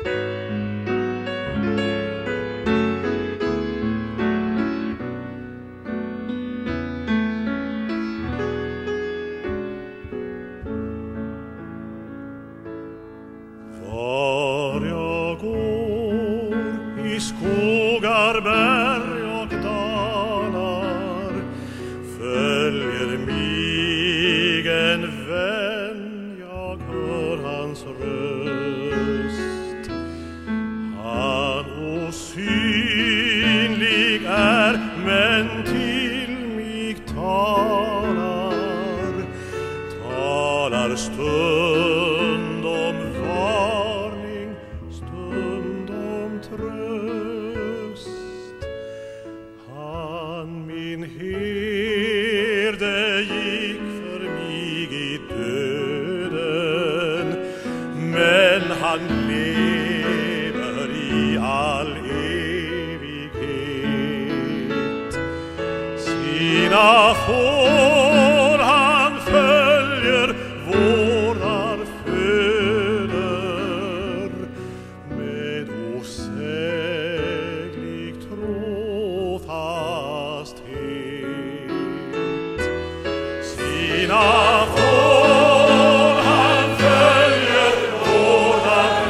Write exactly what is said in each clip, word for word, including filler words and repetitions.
Var jag går i skogar, berg och dalar följer mig en vän, jag hör hans röst. Han osynlig är, men till mig talar, talar stund om varning, stund om tröst. Han, min herde, gick för mig i döden, men han lever i all evighet. Sina får han följer, vårar föder med osäglig trofasthet. Sina får han följer, vårar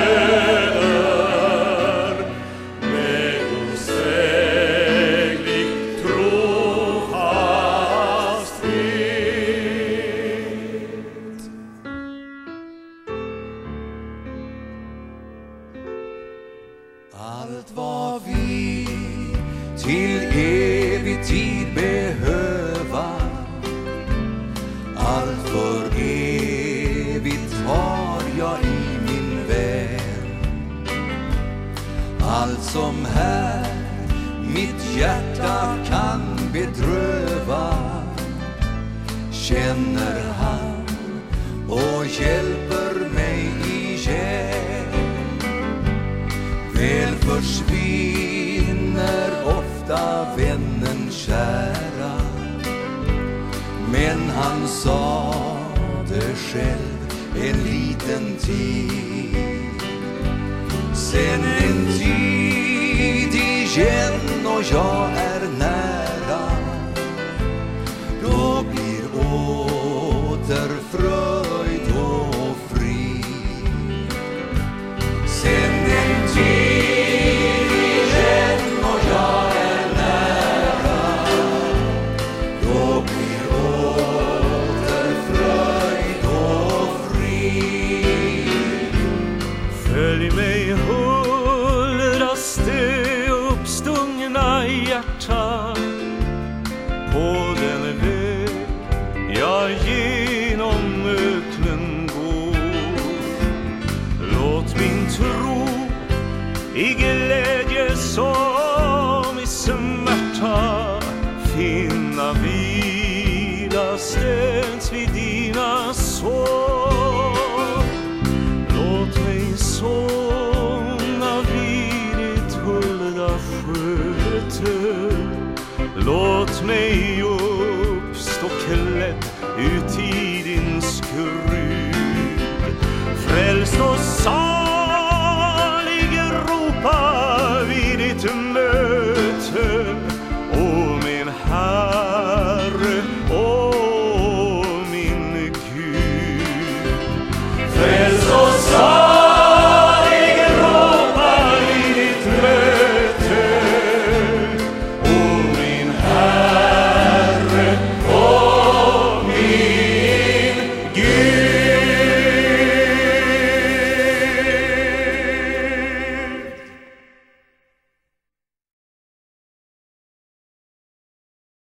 föder med osäglig trofasthet. Allt vad vi till evig tid behöva, allt för evigt har jag i min vän. Allt som här mitt hjärta kan bedröva känner han och hjälper mig igen. Väl försvinner ofta vännen kära, men han sa det själv en liten tid. Sen en tid igen och jag är nära, då blir åter fröjd och fri. Sen en tid igen och jag är nära, då blir åter fröjd och fri. Följ mig, hullraste uppstungna hjärta, på den väg jag genom öknen går. Låt min tro i glädje som i smärta finna vila ständs vid dina sår. Låt mig somna vid ditt hulda sköte, låt mig uppstå klädd ut i din skrud, frälst och salig